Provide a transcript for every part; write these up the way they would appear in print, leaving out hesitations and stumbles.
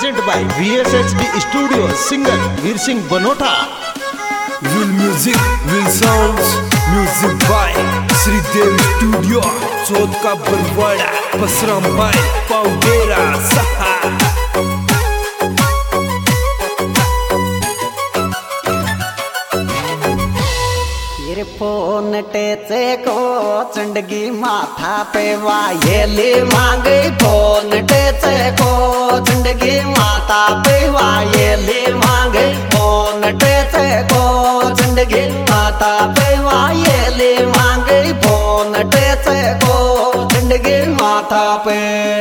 present by VSHD Studio, singer Veer Singh Banota. Will music, will sounds, music by Sri Dev Studio, Chod ka Barwada, Pasram by Paudera Saha. Phone टेचे को चंडगी माथा पे वायली मांगे phone टेचे को चंडगी माथा पे वायली मांगे फोन टेचे को चंडगी माथा पे वायली मांगे फोन टेचे को चंडगी माथा पे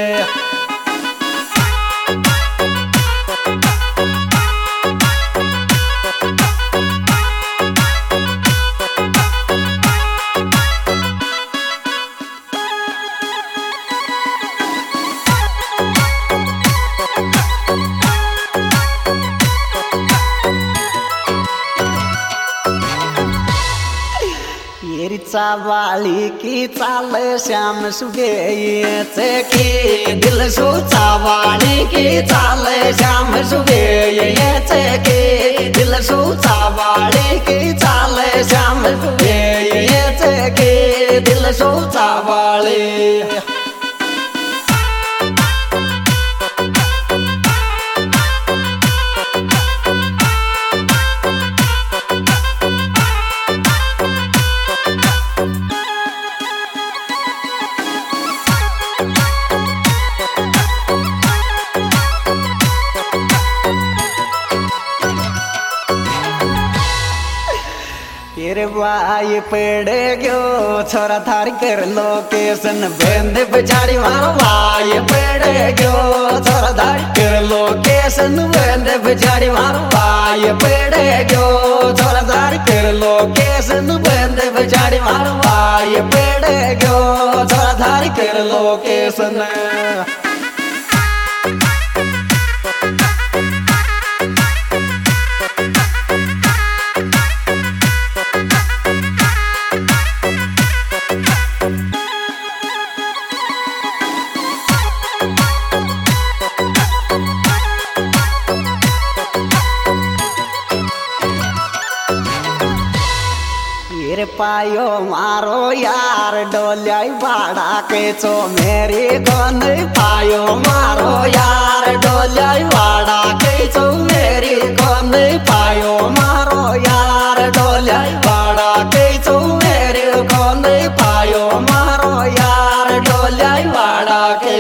चावाली की चाल श्याम सुगे की दिल सु चावाली की चाल श्याम सुगे की दिल सु चावाली की चाल श्याम सुगे की दिल सु चावाली वाई पेड़े गयो छोरा थारी कर लोकेशन बेंद बिचारी मारो वाई पेड़े गयो छोरा थारी कर लोकेशन बेंद बिचारी मारो वाई पेड़े गयो छोरा थारी कर लोकेशन बेंद बिचारी मारो वाई पेड़े गयो छोरा थारी कर लोकेशन पायो मारो यार डोलियाई बाड़ा के चो मेरी कौन पायो मारो यार डोलियाई बाड़ा के चो मेरी कौन पायो मारो यार डोलियाई बाड़ा के चो मेरी कौन पायो मारो यार डोलियाई बाड़ा के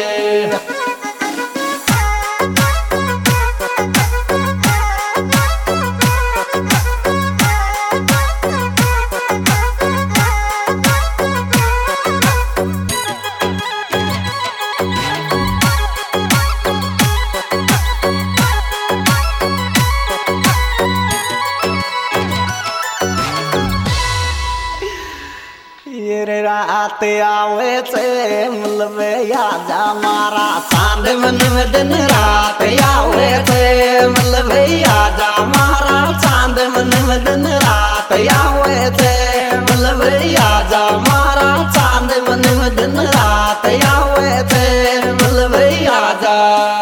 रात आवे से मिलवे आजा मारा चांद मन में दिन रात आवे से मिलवे आजा मारा चांद मन में दिन रात आवे से मिलवे आजा मारा चांद मन में दिन रात आवे से मिलवे आजा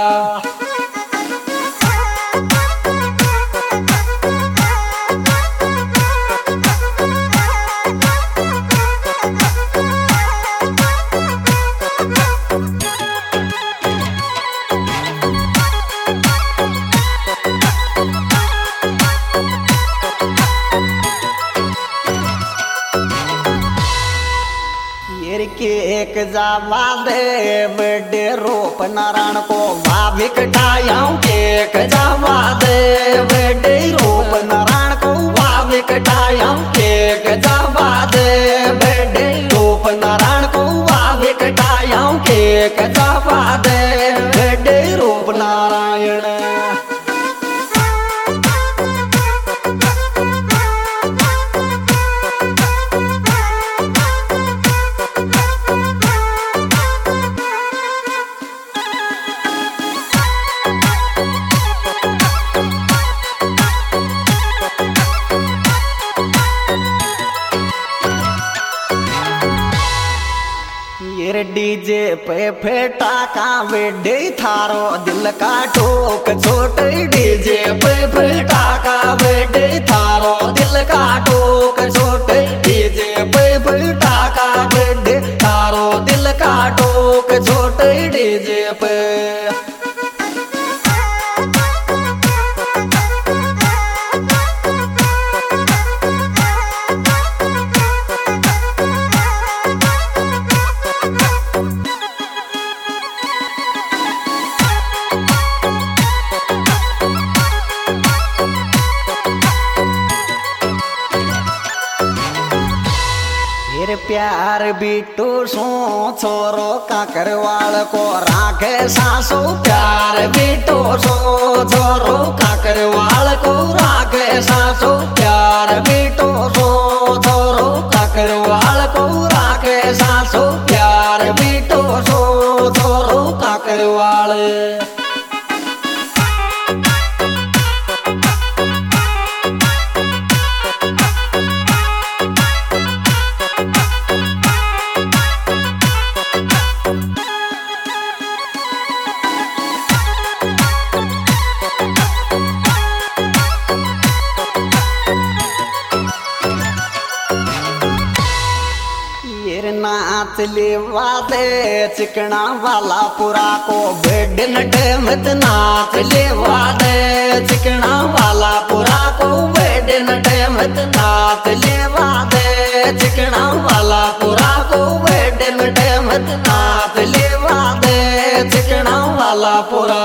एक जावा दे बड़े रूप नारायण को भाविक ठायाऊं एक जावा दे बड़े रूप नारायण को भाविक ठायाऊं एक जावा दे बड़े रूप नारायण को भाविक ठायाऊं एक जावा दे बड़े रूप नारायण डीजे पे फेटा का बेडे थारो दिल का टोक छोटे डीजे पे फेटा का बेडे थारो दिल का टोक छोटे डीजे पे फेटा का बेडे थारो दिल का टोक छोटे डीजे पे। प्यार बिटू सो छोरो काकरवाल को राखे सासो प्यार बिटू सो छोरो काकरवाल को राखे सासो प्यार बिटू सो छोरो काकरवाल को राखे सासो प्यार बिटू सो छोरो काकरवाल। नाच लेवा दे चिकना वाला पुरा को बेड नटेमत नाच लेवा दे चिकना वाला पुरा को बेड नटेमत नाच लेवा दे चिकना वाला पुरा को बेड नटेमत नाच लेवा दे चिकना वाला पुरा।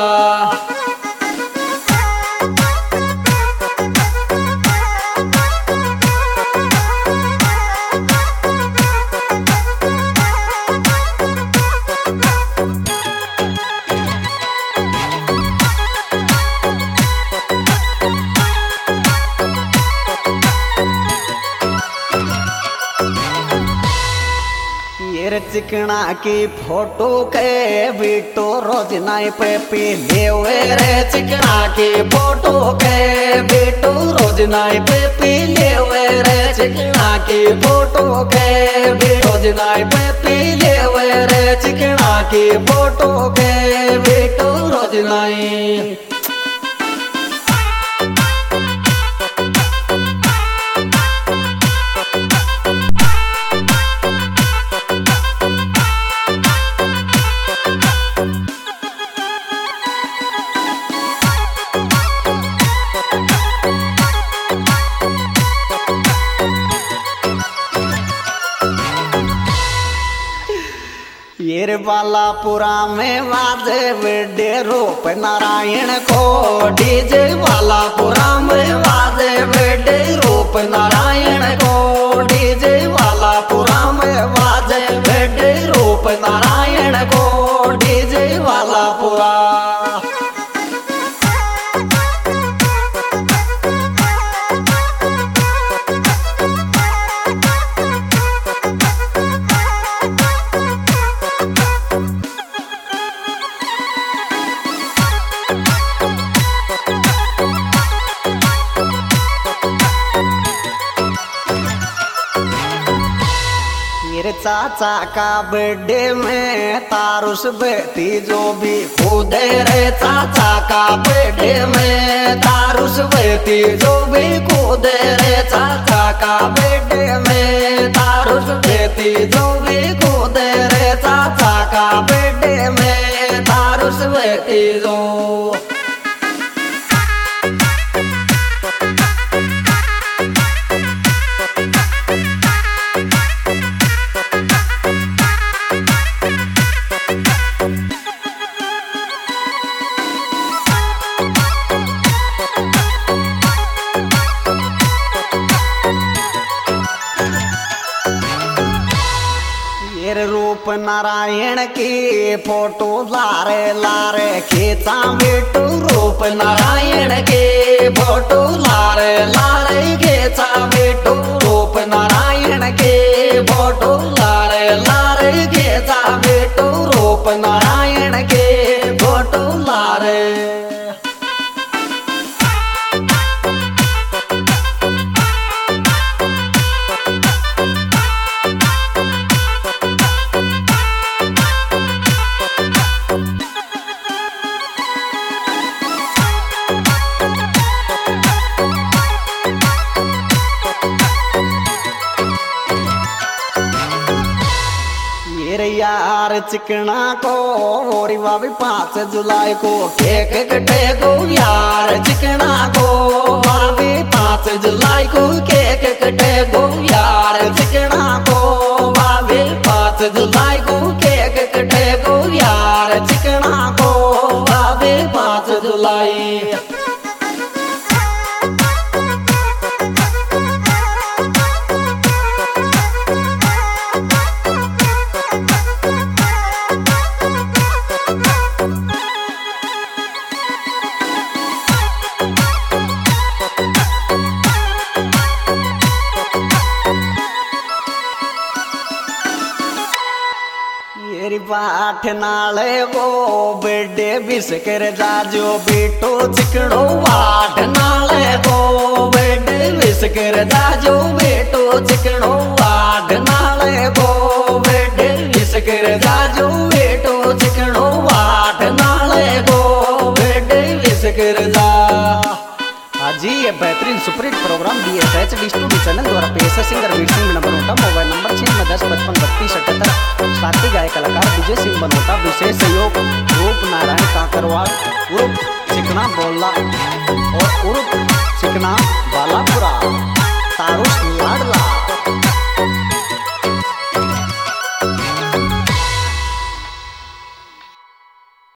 चिकना की फोटो के बिटो रोज नाई पे पी ले रे चिकना की फोटो के बिटो रोज नाई पे पी ले रे चिकना की फोटो के रोज नाई पे पी ले रे चिकना की फोटो के बिटो रोज नाई। ये बालापुरा में वाजे बेडे रूप नारायण को डीजे बालापुरा में वाजे बेडे रूप नारायण को डीजे बालापुरा में वाजे बेडे रूप नारायण को डीजे बालापुरा। चाचा का बर्थडे में तारुस बेटी जो भी कूदे रे चाचा का बर्थडे में तारुस बेटी जो भी कूदे रे चाचा का बर्थडे में तारुस बेटी जो भी कूदे रे चाचा का बर्थडे में तारुस बेटी जो। रूप नारायण की फोटो लारे लारे खींचा बेटू रूप नारायण की फोटो लारे लारे खींचा बेटू रूप नारायण की फोटो लारे लारे खींचा बेटू रूप नारायण की फोटो लारे। मेरे यार चिकना को और भाभी 5 जुलाई को केक कटेगो यार चिकना को भाभी 5 जुलाई को केक कटेगो यार चिकना को भाभी 5 जुलाई को केक कटेगो यार चिकना को भाभी 5 जुलाई। मेरी बाट नाले वो बेडे बिस्कर जाजो बेटो चिकड़ो बाट नाले वो बेडे बिस्कर जाजो बेटो चिकड़ो बाट नाले वो बेडे बिस्कर जाजो बेटो चिकड़ो बाट नाले वो बेडे बिस्कर जा। जी ये बेहतरीन superhit programme BSHD studio channel द्वारा पेश है। Singer Veer Singh Banota, mobile number 610553278। साथी गायक कलाकार विजय सिंह बनोटा, विशेष सहयोग रूप नारायण काकरवाल उर्फ चिकना बोला और उर्फ चिकना वाला